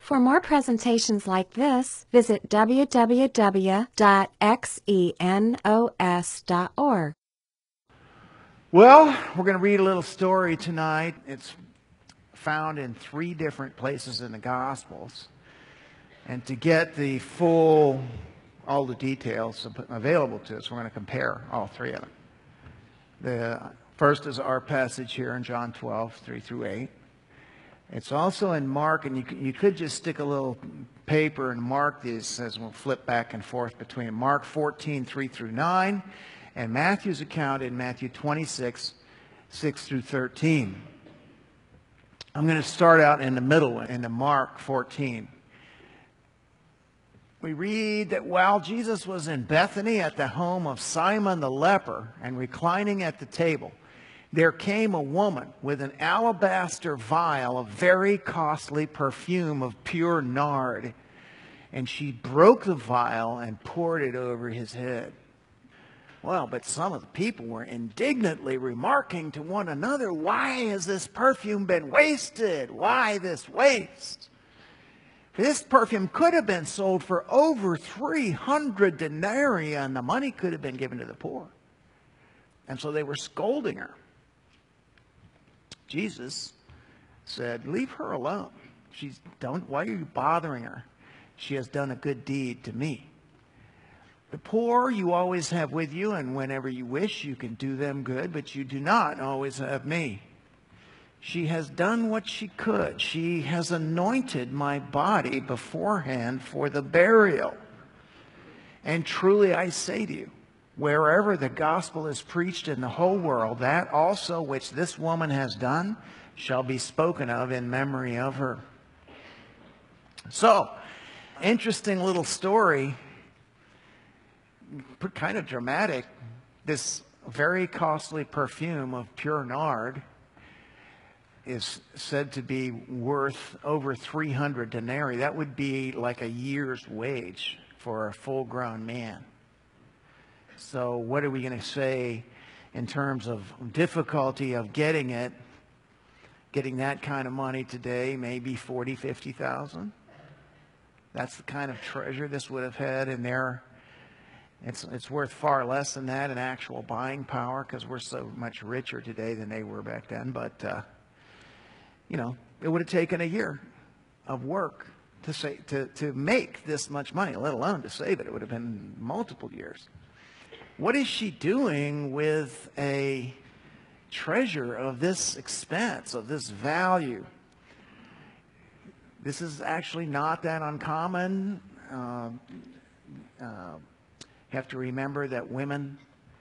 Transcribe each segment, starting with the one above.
For more presentations like this, visit www.xenos.org. Well, we're going to read a little story tonight. It's found in 3 different places in the Gospels. And to get all the details available to us, we're going to compare all 3 of them. The first is our passage here in John 12, 3 through 8. It's also in Mark, and you could just stick a little paper and mark these as we'll flip back and forth between Mark 14, 3 through 9, and Matthew's account in Matthew 26, 6 through 13. I'm going to start out in the middle, in the Mark 14. We read that while Jesus was in Bethany at the home of Simon the leper and reclining at the table, there came a woman with an alabaster vial of very costly perfume of pure nard, and she broke the vial and poured it over his head. Well, but some of the people were indignantly remarking to one another, "Why has this perfume been wasted? Why this waste? This perfume could have been sold for over 300 denarii, and the money could have been given to the poor." And so they were scolding her. Jesus said, "Leave her alone. Why are you bothering her? She has done a good deed to me. The poor you always have with you, and whenever you wish you can do them good, but you do not always have me. She has done what she could. She has anointed my body beforehand for the burial. And truly I say to you, wherever the gospel is preached in the whole world, that also which this woman has done shall be spoken of in memory of her." So, interesting little story, kind of dramatic. This very costly perfume of pure nard is said to be worth over 300 denarii. That would be like a year's wage for a full-grown man. So what are we going to say in terms of difficulty of getting that kind of money today? Maybe 40, 50,000. That's the kind of treasure this would have had in there. It's worth far less than that in actual buying power, because we're so much richer today than they were back then. But it would have taken a year of work to make this much money, let alone to save it. It would have been multiple years. What is she doing with a treasure of this expense, of this value? This is actually not that uncommon. You have to remember that women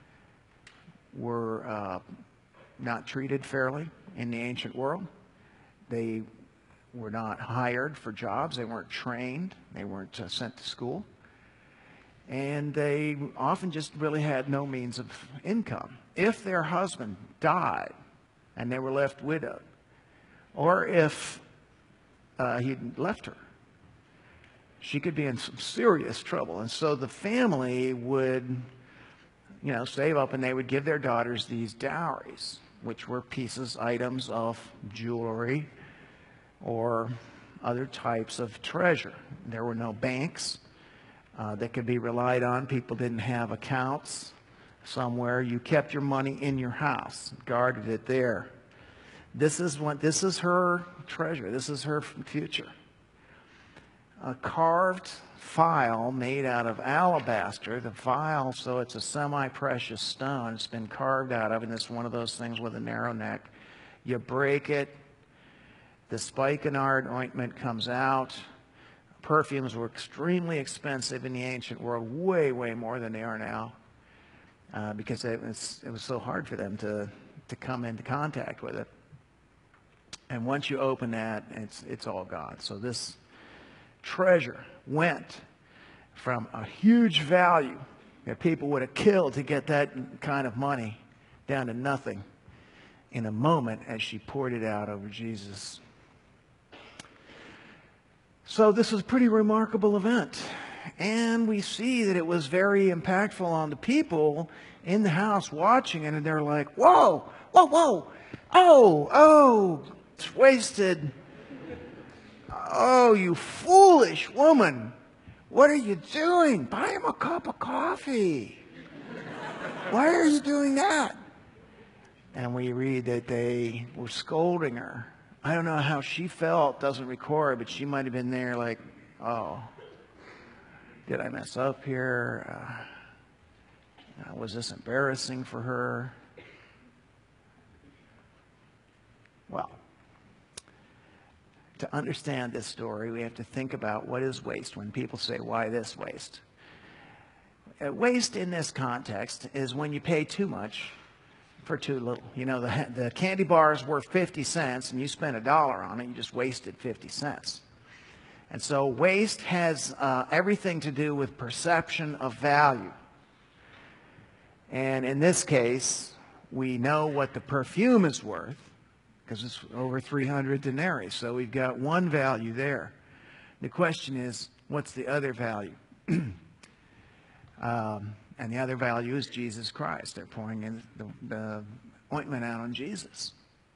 were not treated fairly in the ancient world. They were not hired for jobs. They weren't trained. They weren't sent to school. And they often just really had no means of income. If their husband died and they were left widowed, or if he'd left her, she could be in some serious trouble. And so the family would, save up, and they would give their daughters these dowries, which were items of jewelry or other types of treasure. There were no banks that could be relied on. People didn't have accounts somewhere. You kept your money in your house, guarded it there. This is her treasure. This is her future. A carved phial made out of alabaster. The phial, so it's a semi-precious stone. It's been carved out of, and it's one of those things with a narrow neck. You break it, the spikenard ointment comes out. Perfumes were extremely expensive in the ancient world, way, way more than they are now, because it was so hard for them to come into contact with it. And once you open that, it's all gone. So this treasure went from a huge value that people would have killed to get that kind of money down to nothing in a moment as she poured it out over Jesus. So this was a pretty remarkable event. And we see that it was very impactful on the people in the house watching it. And they're like, whoa, whoa, whoa. Oh, it's wasted. Oh, you foolish woman. What are you doing? Buy him a cup of coffee. Why are you doing that? And we read that they were scolding her. I don't know how she felt, doesn't record, but she might have been there like, oh, did I mess up here? Was this embarrassing for her? Well, to understand this story, we have to think about what is waste when people say, why this waste? Waste in this context is when you pay too much for too little. You know, the candy bar is worth 50 cents and you spent $1 on it, you just wasted 50 cents. And so waste has everything to do with perception of value. And in this case, we know what the perfume is worth because it's over 300 denarii. So we've got one value there. The question is, what's the other value? And the other value is Jesus Christ. They're pouring in the ointment out on Jesus.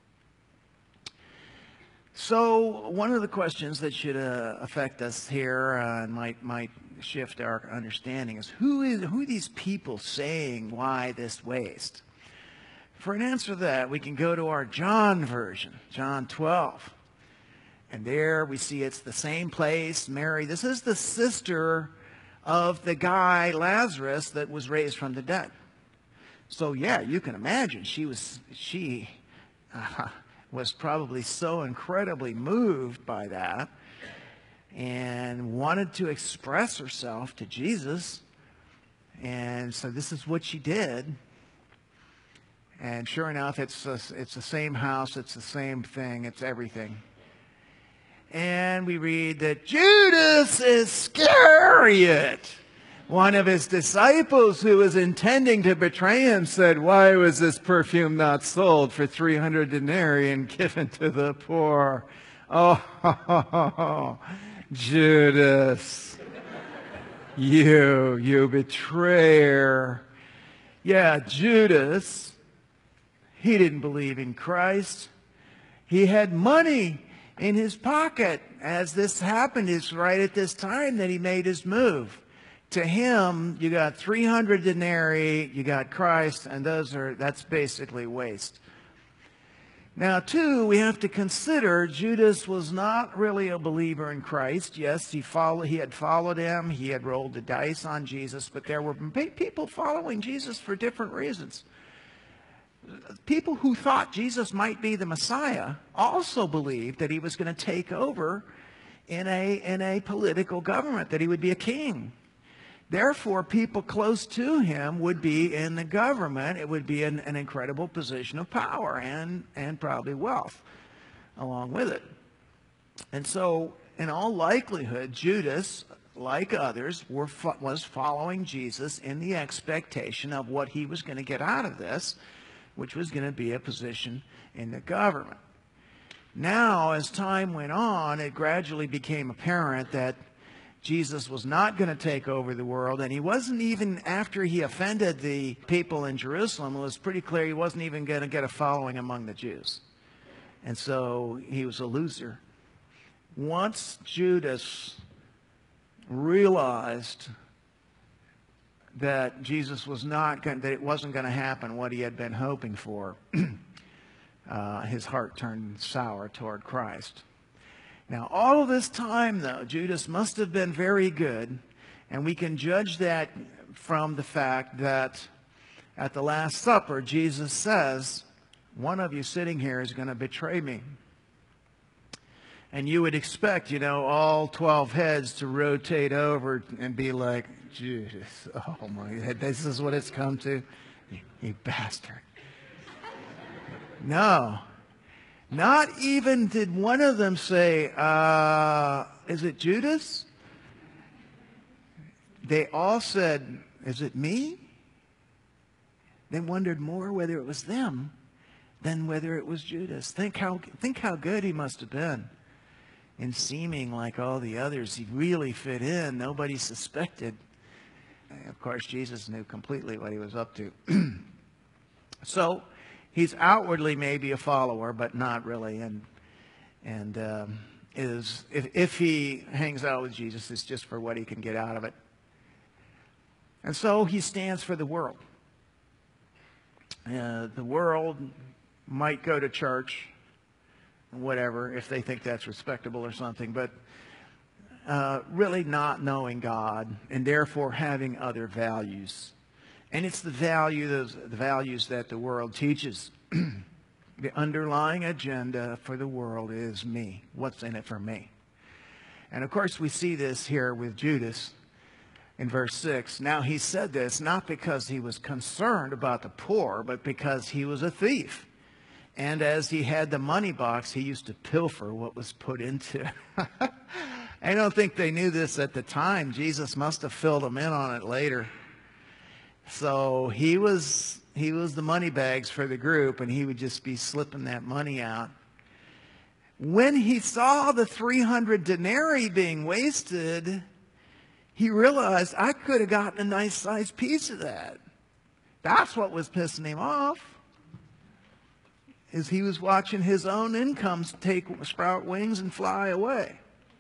So one of the questions that should affect us here and might shift our understanding is who are these people saying why this waste? For an answer to that, we can go to our John version, John 12. And there we see it's the same place. Mary, this is the sister of the guy, Lazarus, that was raised from the dead. So yeah, you can imagine she was probably so incredibly moved by that and wanted to express herself to Jesus. And so this is what she did. And sure enough, it's the same house, it's the same thing, it's everything. And we read that Judas Iscariot, one of his disciples who was intending to betray him, said, why was this perfume not sold for 300 denarii and given to the poor? Oh, Judas, you betrayer. Yeah, Judas, he didn't believe in Christ. He had money in his pocket as this happened. It's right at this time that he made his move. To him, you got 300 denarii, you got Christ, and that's basically waste. Now, too, we have to consider Judas was not really a believer in Christ. Yes, he had followed him, he had rolled the dice on Jesus, but there were people following Jesus for different reasons. People who thought Jesus might be the Messiah also believed that he was going to take over in a political government, that he would be a king. Therefore, people close to him would be in the government. It would be an incredible position of power and probably wealth along with it. And so, in all likelihood, Judas, like others, was following Jesus in the expectation of what he was going to get out of this, which was going to be a position in the government. Now, as time went on, it gradually became apparent that Jesus was not going to take over the world, and he wasn't even, after he offended the people in Jerusalem, it was pretty clear he wasn't even going to get a following among the Jews. And so he was a loser. Once Judas realized that Jesus was not going, that it wasn't going to happen what he had been hoping for, his heart turned sour toward Christ. Now, all of this time, though, Judas must have been very good, and we can judge that from the fact that at the Last Supper, Jesus says, one of you sitting here is going to betray me. And you would expect, all 12 heads to rotate over and be like, Judas, oh my God, this is what it's come to? You bastard. No. Not even did one of them say, is it Judas? They all said, is it me? They wondered more whether it was them than whether it was Judas. Think how good he must have been in seeming like all the others. He really fit in. Nobody suspected. Of course, Jesus knew completely what he was up to. So he's outwardly maybe a follower, but not really. And is, if he hangs out with Jesus, it's just for what he can get out of it. And so he stands for the world. The world might go to church, whatever, if they think that's respectable or something, but really not knowing God and therefore having other values. And it's the values that the world teaches. The underlying agenda for the world is me. What's in it for me? And of course we see this here with Judas in verse 6. Now he said this not because he was concerned about the poor, but because he was a thief. And as he had the money box, he used to pilfer what was put into it. I don't think they knew this at the time. Jesus must have filled them in on it later. So he was the money bags for the group, and he would just be slipping that money out. When he saw the 300 denarii being wasted, he realized, I could have gotten a nice sized piece of that. That's what was pissing him off, is he was watching his own incomes sprout wings and fly away.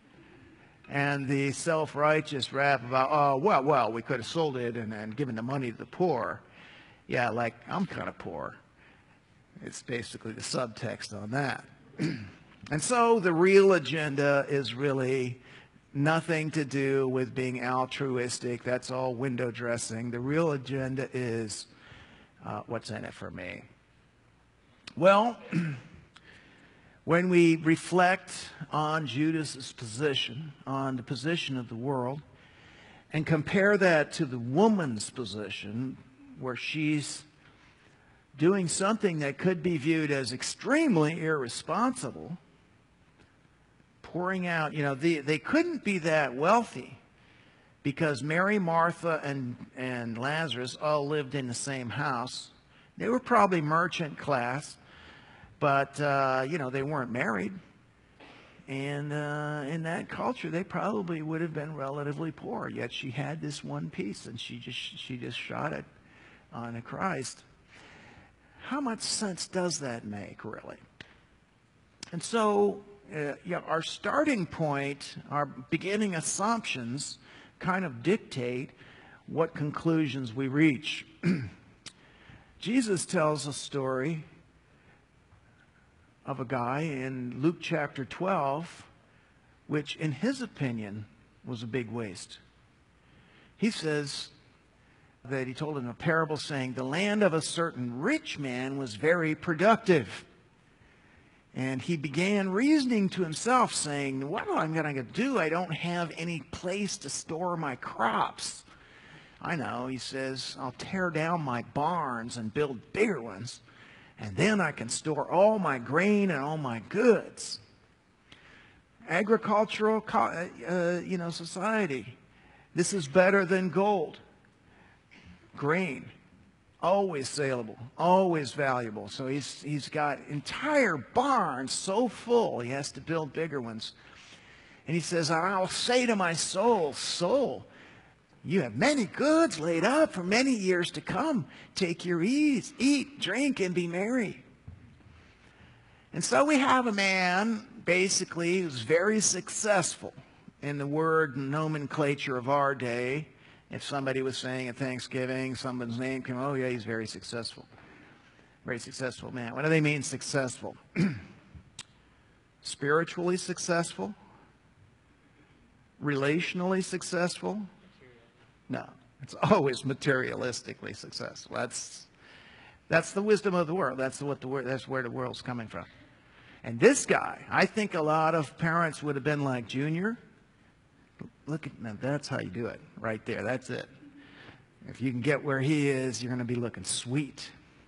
And the self-righteous rap about, oh, well, we could have sold it and given the money to the poor. Yeah, like, I'm kind of poor. It's basically the subtext on that. And so the real agenda is really nothing to do with being altruistic. That's all window dressing. The real agenda is what's in it for me. Well, when we reflect on Judas's position, on the position of the world, and compare that to the woman's position, where she's doing something that could be viewed as extremely irresponsible, pouring out, they couldn't be that wealthy because Mary, Martha, and Lazarus all lived in the same house. They were probably merchant class, but, they weren't married. And in that culture, they probably would have been relatively poor. Yet she had this one piece, and she just shot it on Christ. How much sense does that make, really? And so, our starting point, our beginning assumptions, kind of dictate what conclusions we reach. Jesus tells a story of a guy in Luke chapter 12, which in his opinion was a big waste. He says that he told in a parable saying, the land of a certain rich man was very productive. And he began reasoning to himself, saying, what am I going to do? I don't have any place to store my crops. I know, he says, I'll tear down my barns and build bigger ones, and then I can store all my grain and all my goods. Agricultural, society. This is better than gold. Grain, always saleable, always valuable. So he's got entire barns so full, he has to build bigger ones. And he says, I'll say to my soul, soul, you have many goods laid up for many years to come. Take your ease, eat, drink, and be merry. And so we have a man, basically, who's very successful in the word nomenclature of our day. If somebody was saying at Thanksgiving, someone's name came, oh yeah, he's very successful. Very successful man. What do they mean successful? Spiritually successful? Relationally successful? No, it's always materialistically successful. That's the wisdom of the world. That's where the world's coming from. And this guy, I think a lot of parents would have been like, Junior, look at now, that's how you do it right there. That's it. If you can get where he is, you're going to be looking sweet.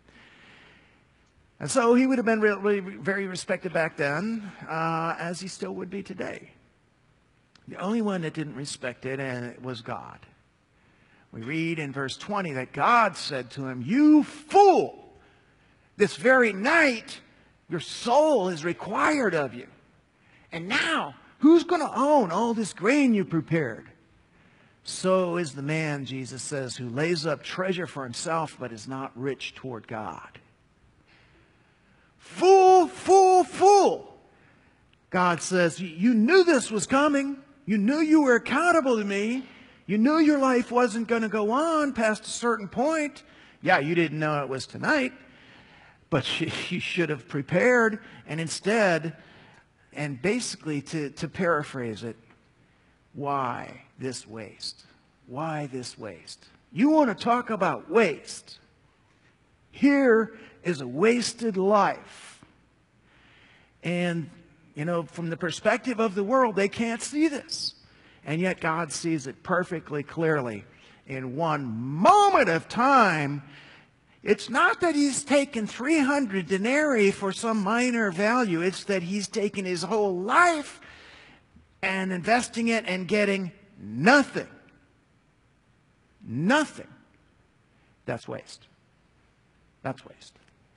And so he would have been really very respected back then, as he still would be today. The only one that didn't respect it, and it was God. We read in verse 20 that God said to him, you fool, this very night your soul is required of you. And now, who's going to own all this grain you prepared? So is the man, Jesus says, who lays up treasure for himself but is not rich toward God. Fool, fool, fool. God says, you knew this was coming. You knew you were accountable to me. You knew your life wasn't going to go on past a certain point. Yeah, you didn't know it was tonight, but you should have prepared. And instead, and basically to paraphrase it, why this waste? Why this waste? You want to talk about waste? Here is a wasted life. And, from the perspective of the world, they can't see this. And yet God sees it perfectly clearly. In one moment of time, it's not that he's taken 300 denarii for some minor value. It's that he's taken his whole life and investing it and getting nothing. Nothing. That's waste. That's waste.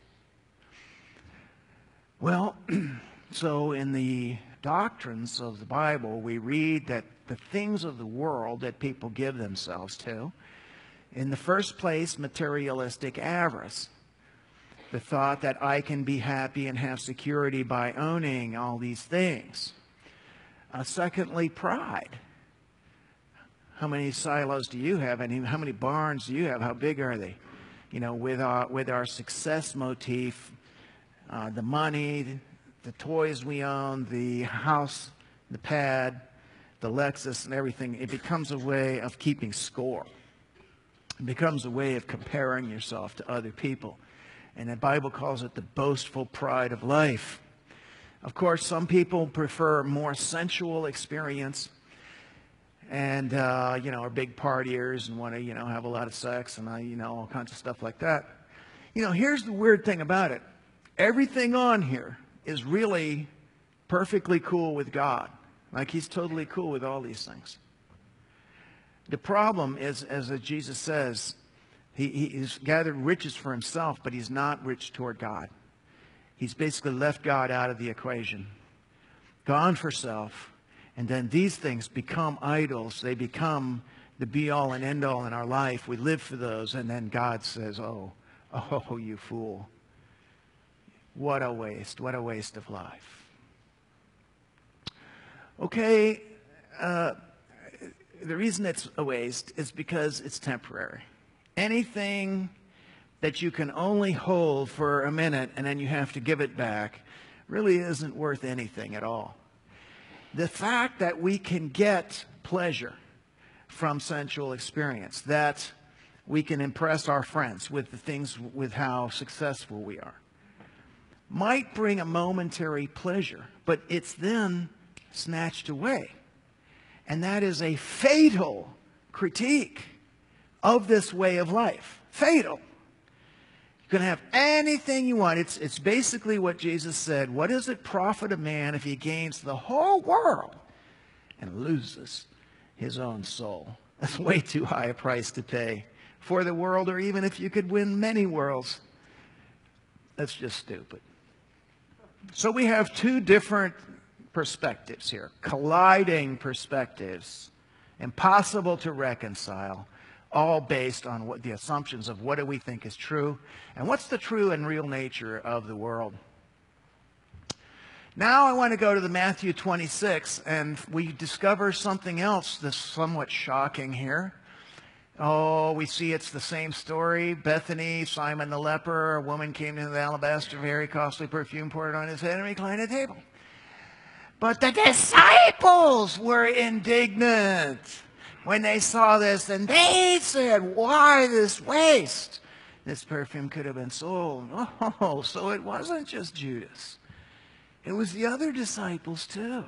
Well, so in the doctrines of the Bible, we read that the things of the world that people give themselves to, in the first place, materialistic avarice. The thought that I can be happy and have security by owning all these things. Secondly, pride. How many silos do you have? And how many barns do you have? How big are they? With our success motif, the money, the toys we own, the house, the pad, the Lexus and everything, it becomes a way of keeping score. It becomes a way of comparing yourself to other people. And the Bible calls it the boastful pride of life. Of course, some people prefer more sensual experience and, are big partiers and want to, have a lot of sex and, all kinds of stuff like that. Here's the weird thing about it. Everything on here is really perfectly cool with God. Like he's totally cool with all these things. The problem is, as Jesus says, he's gathered riches for himself, but he's not rich toward God. He's basically left God out of the equation. Gone for self. And then these things become idols. They become the be-all and end-all in our life. We live for those. And then God says, oh, you fool. What a waste. What a waste of life. Okay, the reason it's a waste is because it's temporary. Anything that you can only hold for a minute and then you have to give it back really isn't worth anything at all. The fact that we can get pleasure from sensual experience, that we can impress our friends with the things, with how successful we are, might bring a momentary pleasure, but it's then snatched away. And that is a fatal critique of this way of life. Fatal. You can have anything you want. It's basically what Jesus said. What does it profit a man if he gains the whole world and loses his own soul? That's way too high a price to pay for the world, or even if you could win many worlds. That's just stupid. So we have two different perspectives here, colliding perspectives, impossible to reconcile, all based on what the assumptions of what do we think is true and what's the true and real nature of the world. Now I want to go to the Matthew 26, and we discover something else that's somewhat shocking here. Oh, we see it's the same story. Bethany, Simon the leper, a woman came to the alabaster, very costly perfume, poured it on his head, and reclined at table. But the disciples were indignant when they saw this, and they said, why this waste? This perfume could have been sold. Oh, so it wasn't just Judas. It was the other disciples too.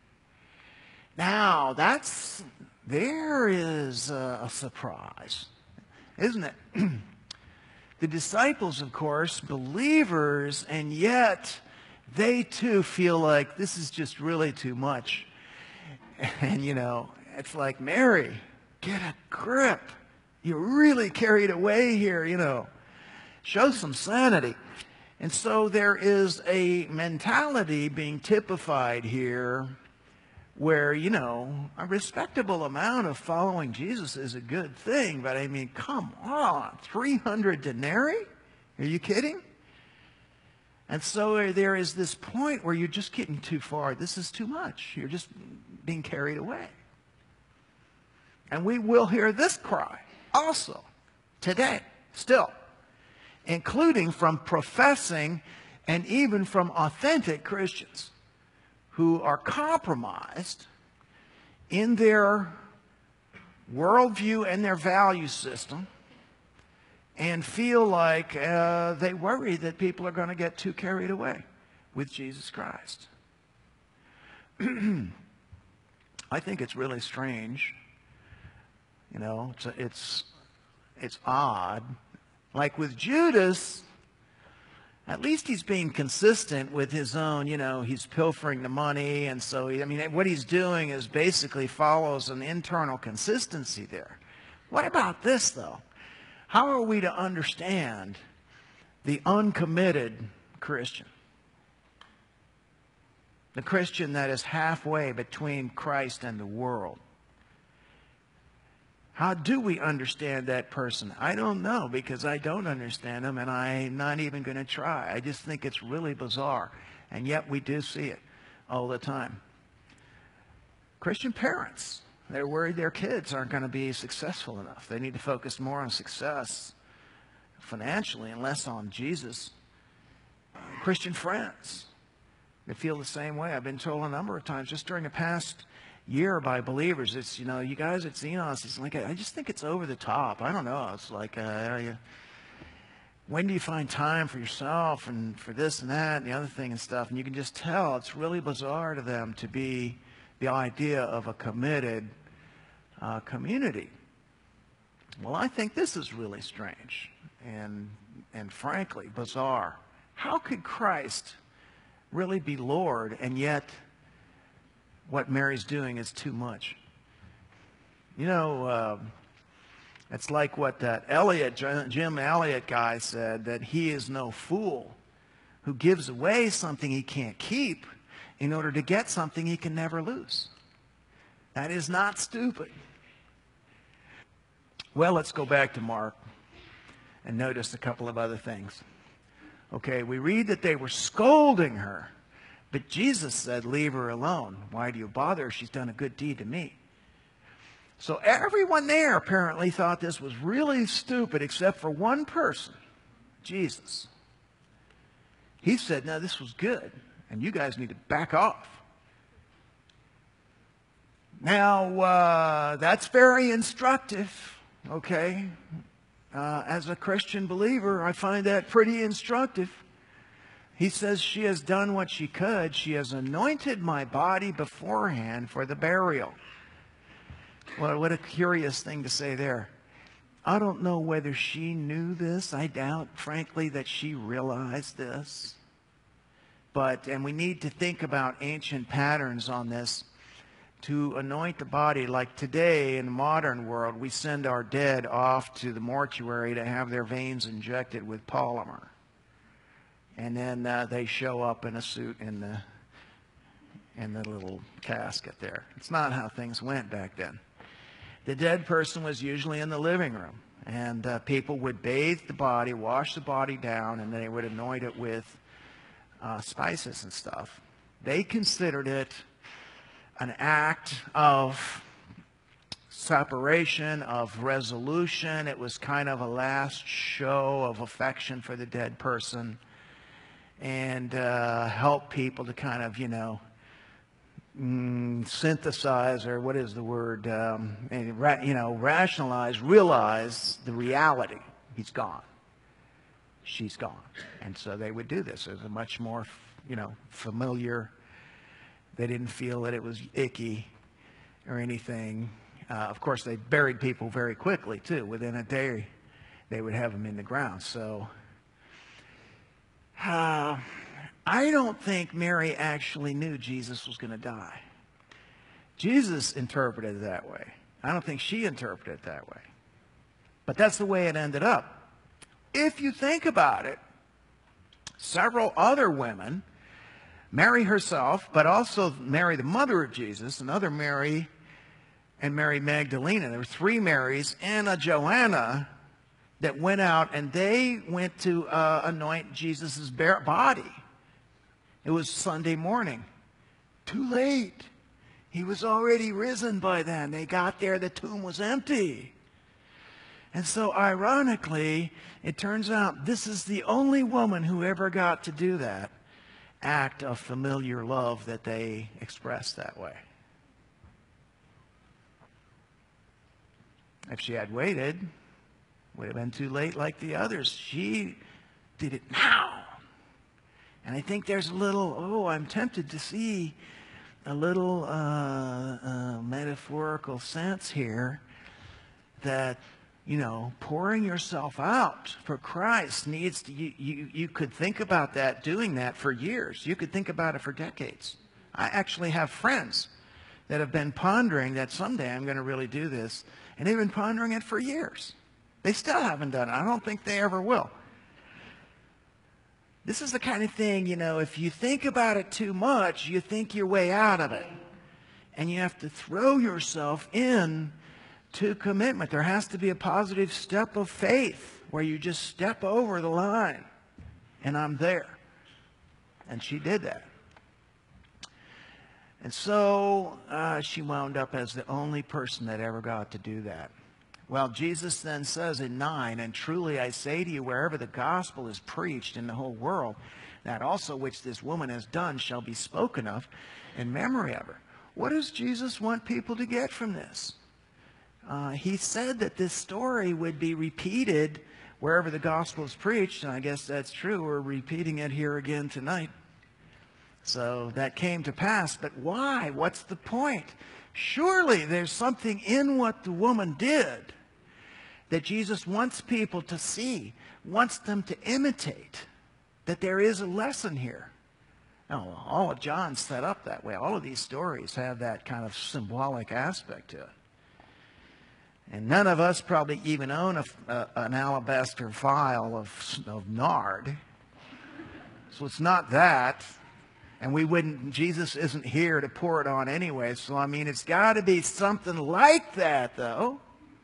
Now, there is a surprise, isn't it? The disciples, of course, believers, and yet they too feel like this is just really too much. And, it's like, Mary, get a grip. You're really carried away here, Show some sanity. And so there is a mentality being typified here where, a respectable amount of following Jesus is a good thing. But I mean, come on, 300 denarii? Are you kidding? And so there is this point where you're just getting too far. This is too much. You're just being carried away. And we will hear this cry also today, still, including from professing and even from authentic Christians who are compromised in their worldview and their value system and feel like they worry that people are going to get too carried away with Jesus Christ. I think it's really strange. You know, it's odd. Like with Judas, at least he's being consistent with his own, you know, he's pilfering the money. And so, I mean, what he's doing is basically follows an internal consistency there. What about this, though? How are we to understand the uncommitted Christian? The Christian that is halfway between Christ and the world. How do we understand that person? I don't know, because I don't understand them, and I'm not even going to try. I just think it's really bizarre, and yet we do see it all the time. Christian parents, they're worried their kids aren't going to be successful enough. They need to focus more on success financially and less on Jesus. Christian friends, they feel the same way. I've been told a number of times just during the past year by believers, it's, you know, you guys at Xenos, it's like, I just think it's over the top. I don't know. It's like, when do you find time for yourself and for this and that and the other thing and stuff? And you can just tell it's really bizarre to them to be the idea of a committed community. Well, I think this is really strange and frankly bizarre. How could Christ really be Lord, and yet what Mary's doing is too much? You know, it's like what that Jim Elliott guy said, that he is no fool who gives away something he can't keep in order to get something he can never lose. That is not stupid. Well, let's go back to Mark and notice a couple of other things. Okay, we read that they were scolding her, but Jesus said, leave her alone. Why do you bother her? She's done a good deed to me. So everyone there apparently thought this was really stupid except for one person, Jesus. He said, no, this was good, and you guys need to back off. Now, that's very instructive, okay? As a Christian believer, I find that pretty instructive. He says, she has done what she could. She has anointed my body beforehand for the burial. Well, what a curious thing to say there. I don't know whether she knew this. I doubt, frankly, that she realized this. And we need to think about ancient patterns on this. To anoint the body, like today in the modern world, we send our dead off to the mortuary to have their veins injected with polymer. And then they show up in a suit in the little casket there. It's not how things went back then. The dead person was usually in the living room, and people would bathe the body, wash the body down, and they would anoint it with spices and stuff. They considered it an act of separation, of resolution. It was kind of a last show of affection for the dead person, and help people to kind of, you know, synthesize, or what is the word, rationalize, realize the reality. He's gone. She's gone. And so they would do this. It was a much more, familiar. They didn't feel that it was icky or anything. Of course, they buried people very quickly, too. Within a day, they would have them in the ground. So I don't think Mary actually knew Jesus was going to die. Jesus interpreted it that way. I don't think she interpreted it that way. But that's the way it ended up. If you think about it, several other women, Mary herself, but also Mary, the mother of Jesus, another Mary, and Mary Magdalene. There were three Marys and a Joanna that went out and they went to anoint Jesus' body. It was Sunday morning. Too late. He was already risen by then. They got there, the tomb was empty. And so ironically, it turns out this is the only woman who ever got to do that act of familiar love that they expressed that way. If she had waited, it would have been too late like the others. She did it now. And I think there's a little, I'm tempted to see a little metaphorical sense here that, pouring yourself out for Christ needs to, you could think about that, doing that for years. You could think about it for decades. I actually have friends that have been pondering that someday I'm going to really do this, and they've been pondering it for years. They still haven't done it. I don't think they ever will. This is the kind of thing, if you think about it too much, you think your way out of it. And you have to throw yourself in to commitment. There has to be a positive step of faith where you just step over the line. And I'm there. And she did that. And so she wound up as the only person that ever got to do that. Well, Jesus then says in 9, and truly I say to you, wherever the gospel is preached in the whole world, that also which this woman has done shall be spoken of in memory of her. What does Jesus want people to get from this? He said that this story would be repeated wherever the gospel is preached, and I guess that's true. We're repeating it here again tonight. So that came to pass, but why? What's the point? Surely there's something in what the woman did that Jesus wants people to see, wants them to imitate, that there is a lesson here. Now, all of John's set up that way. All of these stories have that kind of symbolic aspect to it. And none of us probably even own an alabaster vial of nard. So it's not that. And Jesus isn't here to pour it on anyway. So, it's got to be something like that, though.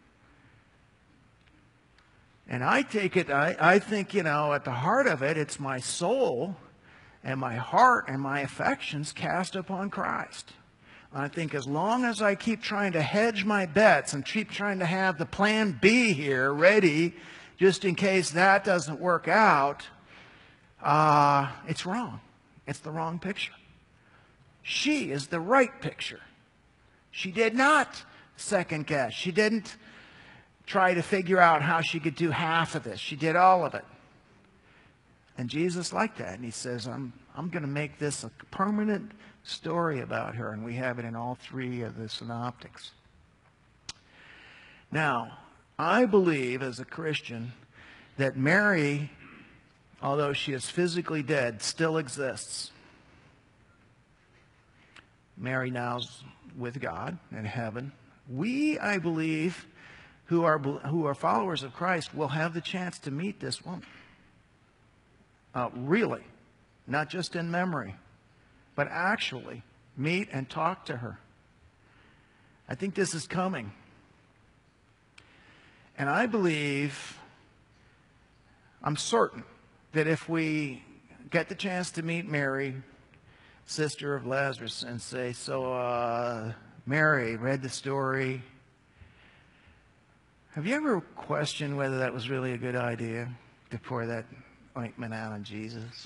And I take it, I think, at the heart of it, it's my soul and my heart and my affections cast upon Christ. I think as long as I keep trying to hedge my bets and keep trying to have the plan B here ready, just in case that doesn't work out, it's wrong. It's the wrong picture. She is the right picture. She did not second guess. She didn't try to figure out how she could do half of this. She did all of it. And Jesus liked that. And he says, I'm going to make this a permanent story about her. And we have it in all three of the synoptics. Now, I believe as a Christian that Mary, although she is physically dead, still exists. Mary now's with God in heaven. We, I believe, who are followers of Christ, will have the chance to meet this woman. Really, not just in memory, but actually meet and talk to her. I think this is coming. And I believe, I'm certain, that if we get the chance to meet Mary, sister of Lazarus, and say, so Mary, read the story. Have you ever questioned whether that was really a good idea to pour that ointment out on Jesus?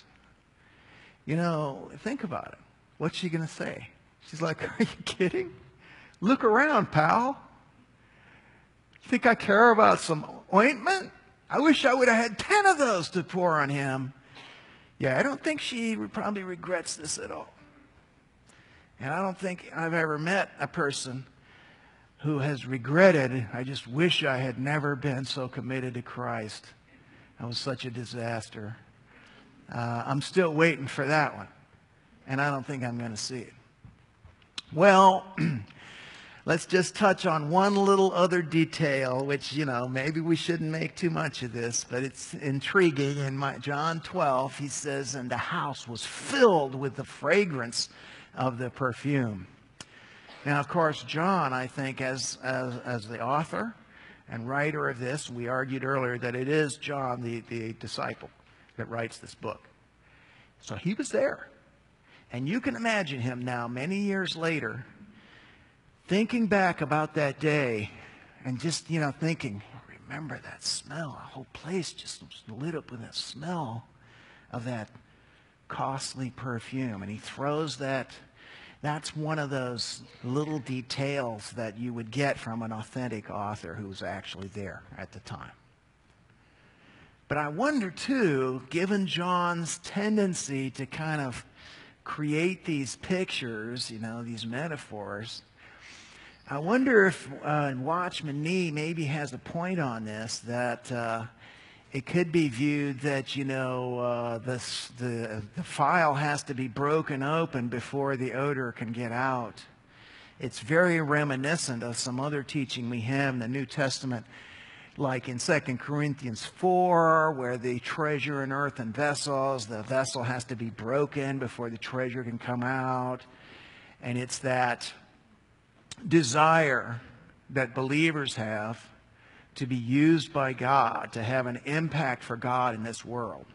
Think about it. What's she going to say? She's like, are you kidding? Look around, pal. You think I care about some ointment? I wish I would have had 10 of those to pour on him. Yeah, I don't think she probably regrets this at all. And I don't think I've ever met a person who has regretted, I just wish I had never been so committed to Christ. That was such a disaster. I'm still waiting for that one. And I don't think I'm going to see it. Well, let's just touch on one little other detail, which, maybe we shouldn't make too much of this, but it's intriguing. In John 12, he says, and the house was filled with the fragrance of the perfume. Now, of course, John, I think, as the author, and writer of this. We argued earlier that it is John, the disciple, that writes this book. So he was there. And you can imagine him now, many years later, thinking back about that day and just, thinking, remember that smell. The whole place just was lit up with that smell of that costly perfume. And he throws that. That's one of those little details that you would get from an authentic author who was actually there at the time. But I wonder, too, given John's tendency to kind of create these pictures, these metaphors, I wonder if Watchman Nee maybe has a point on this, that it could be viewed that, the file has to be broken open before the odor can get out. It's very reminiscent of some other teaching we have in the New Testament, like in 2 Corinthians 4, where the treasure in earthen vessels, the vessel has to be broken before the treasure can come out. And it's that desire that believers have to be used by God, to have an impact for God in this world.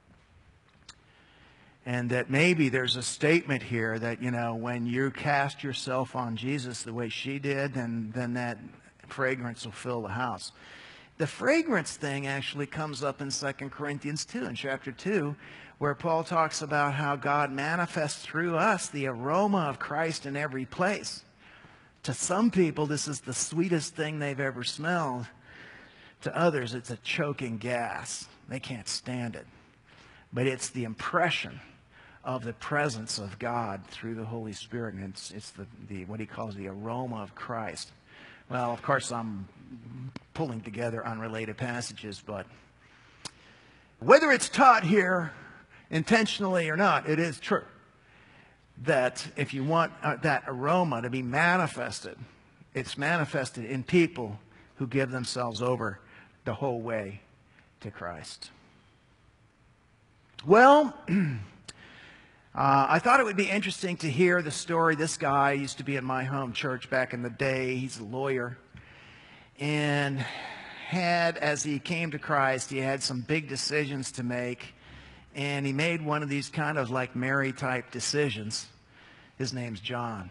And that maybe there's a statement here that, when you cast yourself on Jesus the way she did, then that fragrance will fill the house. The fragrance thing actually comes up in 2 Corinthians 2, in chapter 2, where Paul talks about how God manifests through us the aroma of Christ in every place. To some people, this is the sweetest thing they've ever smelled. To others, it's a choking gas. They can't stand it. But it's the impression of the presence of God through the Holy Spirit, and it's the what he calls the aroma of Christ. Well, of course, I'm pulling together unrelated passages, but whether it's taught here intentionally or not, it is true that if you want that aroma to be manifested, it's manifested in people who give themselves over the whole way to Christ. Well, I thought it would be interesting to hear the story. This guy used to be in my home church back in the day. He's a lawyer. And as he came to Christ, he had some big decisions to make. And he made one of these kind of like Mary type decisions. His name's John.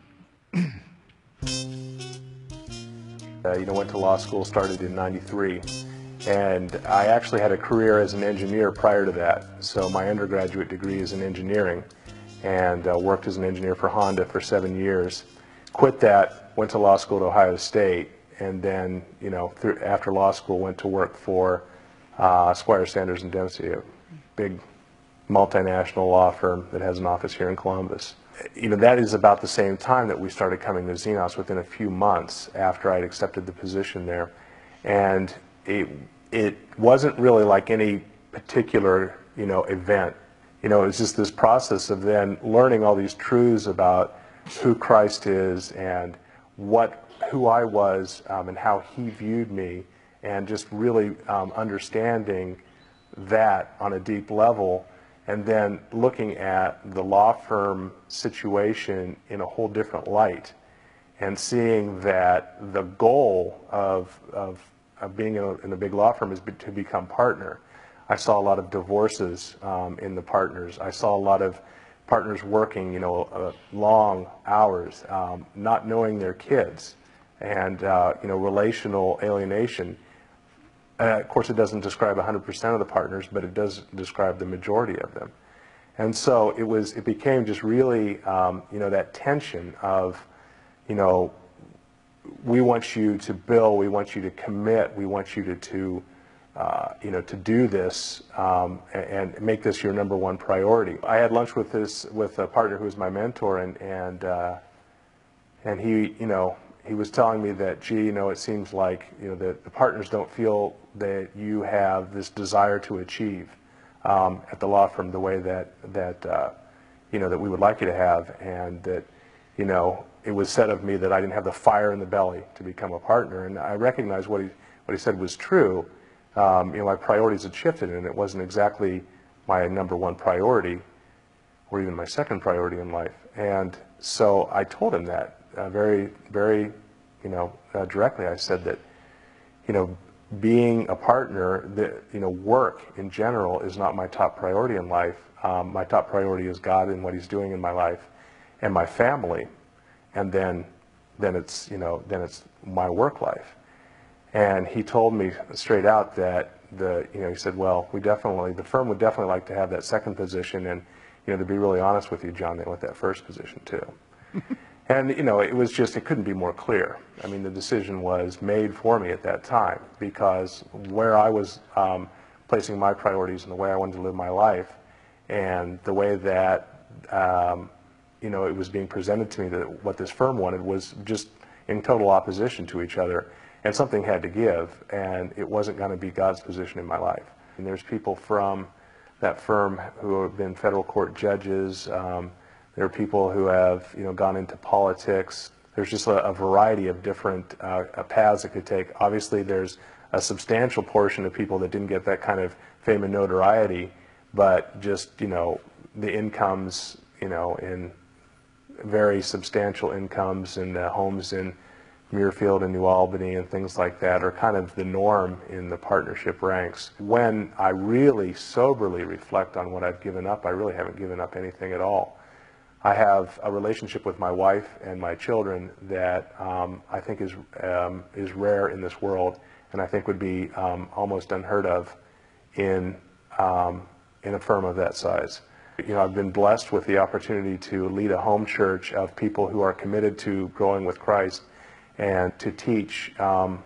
Went to law school, started in '93. And I actually had a career as an engineer prior to that. So my undergraduate degree is in engineering, and worked as an engineer for Honda for 7 years. Quit that, went to law school at Ohio State, and then, after law school, went to work for Squire Sanders and Dempsey, a big multinational law firm that has an office here in Columbus. That is about the same time that we started coming to Xenos, within a few months after I'd accepted the position there. And it wasn't really like any particular, event. It was just this process of then learning all these truths about who Christ is and who I was, and how he viewed me, and just really understanding that on a deep level, and then looking at the law firm situation in a whole different light, and seeing that the goal of being in a big law firm is to become partner. I saw a lot of divorces in the partners. I saw a lot of partners working, long hours, not knowing their kids, and relational alienation. Of course, it doesn't describe 100% of the partners, but it does describe the majority of them. And so it became just really, that tension of, we want you to bill, we want you to commit, we want you to do this and make this your number one priority. I had lunch with a partner who was my mentor, and he was telling me that, gee, it seems like that the partners don't feel that you have this desire to achieve at the law firm the way that we would like you to have, and that it was said of me that I didn't have the fire in the belly to become a partner. And I recognized what he said was true. My priorities had shifted, and it wasn't exactly my number one priority, or even my second priority in life. And so I told him that very, very, directly. I said that, being a partner, work in general is not my top priority in life. My top priority is God and what He's doing in my life, and my family, and then it's my work life. And he told me straight out that he said, well, the firm would definitely like to have that second position, and to be really honest with you, John, they want that first position too. And it couldn't be more clear. I mean, the decision was made for me at that time, because where I was placing my priorities and the way I wanted to live my life, and the way that it was being presented to me, that what this firm wanted was just in total opposition to each other, and something had to give, and it wasn't going to be God's position in my life. And there's people from that firm who have been federal court judges. There are people who have gone into politics. There's just a variety of different paths it could take. Obviously, there's a substantial portion of people that didn't get that kind of fame and notoriety, but just the incomes, in very substantial incomes, and homes in Muirfield and New Albany and things like that are kind of the norm in the partnership ranks. When I really soberly reflect on what I've given up, I really haven't given up anything at all. I have a relationship with my wife and my children that I think is rare in this world, and I think would be almost unheard of in a firm of that size. I've been blessed with the opportunity to lead a home church of people who are committed to growing with Christ, and to teach at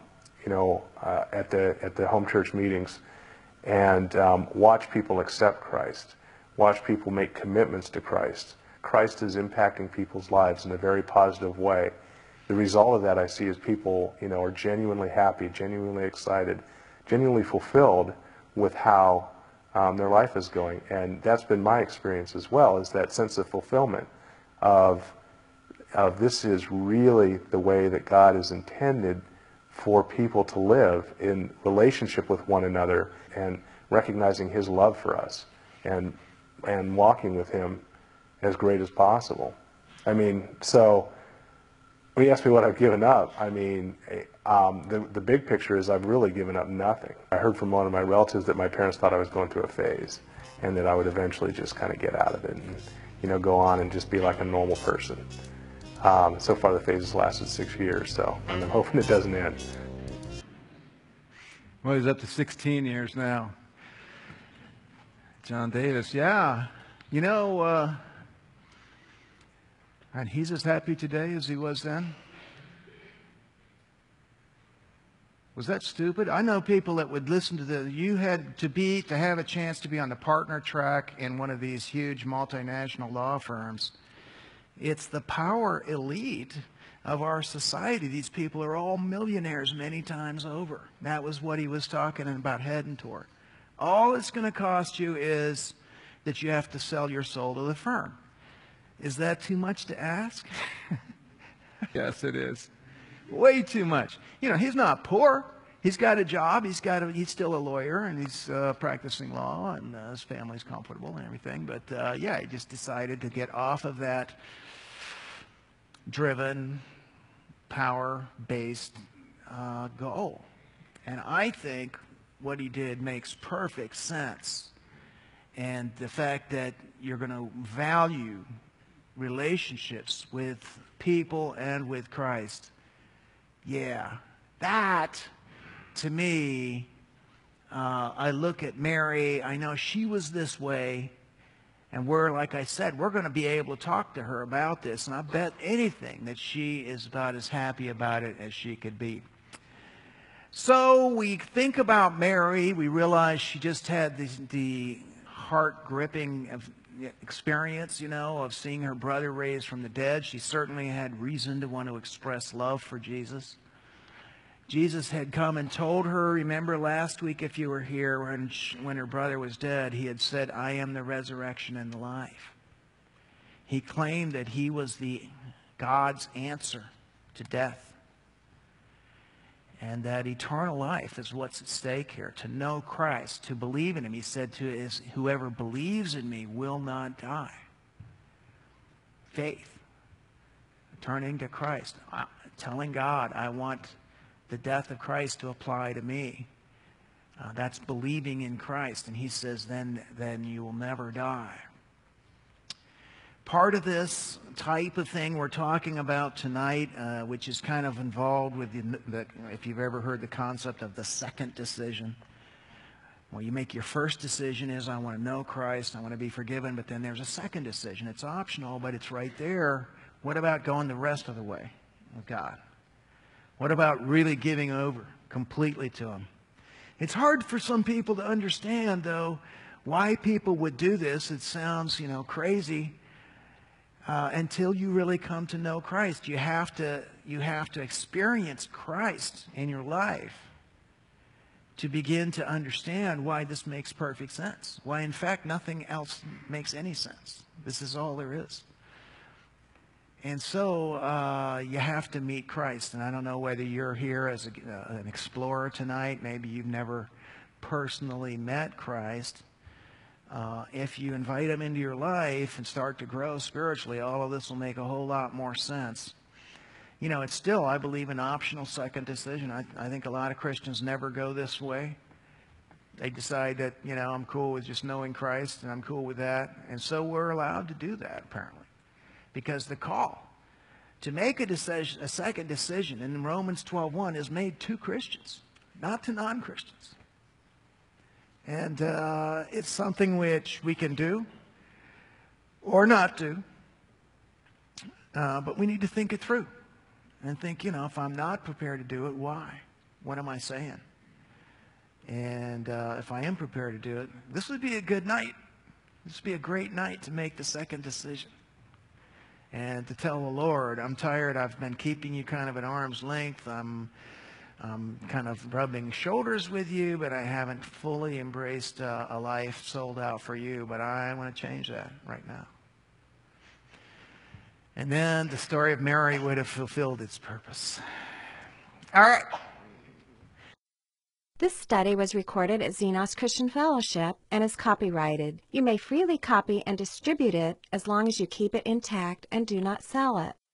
the home church meetings, and watch people accept Christ, watch people make commitments to Christ. Christ is impacting people's lives in a very positive way. The result of that I see is people are genuinely happy, genuinely excited, genuinely fulfilled with how their life is going. And that's been my experience as well, is that sense of fulfillment of this is really the way that God is intended for people to live, in relationship with one another, and recognizing His love for us, and walking with Him as great as possible. I mean, so when you ask me what I've given up, I mean, the big picture is I've really given up nothing. I heard from one of my relatives that my parents thought I was going through a phase, and that I would eventually just kind of get out of it and go on and just be like a normal person. So far the phase has lasted 6 years, so I'm hoping it doesn't end. Well, he's up to 16 years now. John Davis, yeah. And he's as happy today as he was then. Was that stupid? I know people that would listen to you had to have a chance to be on the partner track in one of these huge multinational law firms. It's the power elite of our society. These people are all millionaires many times over. That was what he was talking about heading toward. All it's going to cost you is that you have to sell your soul to the firm. Is that too much to ask? Yes, it is. Way too much. He's not poor. He's got a job. He's still a lawyer, and he's practicing law, and his family's comfortable and everything. But he just decided to get off of that driven, power-based goal. And I think what he did makes perfect sense. And the fact that you're going to value relationships with people and with Christ, that, to me, I look at Mary, I know she was this way, and like I said, we're going to be able to talk to her about this, and I bet anything that she is about as happy about it as she could be. So we think about Mary, we realize she just had the heart-gripping experience, of seeing her brother raised from the dead. She certainly had reason to want to express love for Jesus. Jesus had come and told her, remember last week if you were here, when her brother was dead, he had said, I am the resurrection and the life. He claimed that he was God's answer to death. And that eternal life is what's at stake here, to know Christ, to believe in Him. He said whoever believes in me will not die. Faith, turning to Christ, telling God, I want the death of Christ to apply to me. That's believing in Christ. And he says, then you will never die. Part of this type of thing we're talking about tonight, which is kind of involved with if you've ever heard the concept of the second decision. Well, you make your first decision is, I want to know Christ, I want to be forgiven, but then there's a second decision. It's optional, but it's right there. What about going the rest of the way with God? What about really giving over completely to Him? It's hard for some people to understand, though, why people would do this. It sounds, crazy until you really come to know Christ. You have to experience Christ in your life to begin to understand why this makes perfect sense. Why, in fact, nothing else makes any sense. This is all there is. And so you have to meet Christ. And I don't know whether you're here as an explorer tonight. Maybe you've never personally met Christ. If you invite Him into your life and start to grow spiritually, all of this will make a whole lot more sense. It's still, I believe, an optional second decision. I think a lot of Christians never go this way. They decide that, I'm cool with just knowing Christ, and I'm cool with that. And so we're allowed to do that, apparently. Because the call to make a second decision in Romans 12:1 is made to Christians, not to non-Christians. And it's something which we can do or not do. But we need to think it through. And think, if I'm not prepared to do it, why? What am I saying? And if I am prepared to do it, this would be a good night. This would be a great night to make the second decision. And to tell the Lord, I'm tired, I've been keeping you kind of at arm's length, I'm kind of rubbing shoulders with you, but I haven't fully embraced a life sold out for you, but I want to change that right now. And then the story of Mary would have fulfilled its purpose. All right. This study was recorded at Xenos Christian Fellowship and is copyrighted. You may freely copy and distribute it as long as you keep it intact and do not sell it.